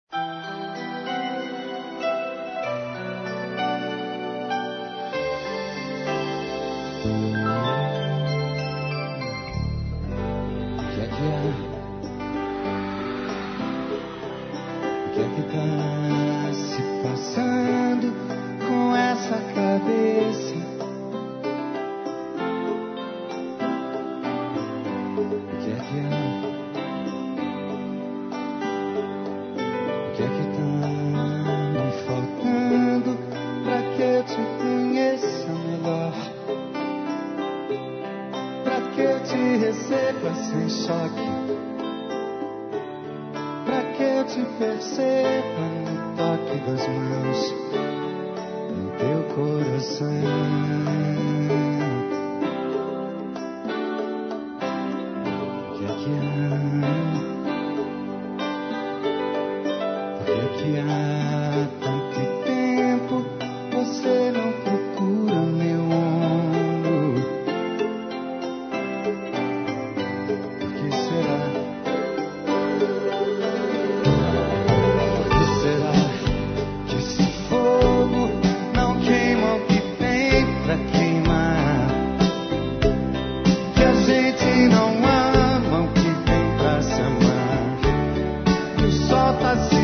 O que é que tá se passando com essa cabeça? O que é que há? O que é que tá me faltando pra que eu te conheça melhor? Pra que eu te receba sem choque? Pra que eu te perceba no toque das mãos, no teu coração? O que é que há? Por que há tanto tempo você não procura meu ombro? Por que será? Por que será que esse fogo não queima o que tem pra queimar? Que a gente não ama o que tem pra se amar? E o sol tá se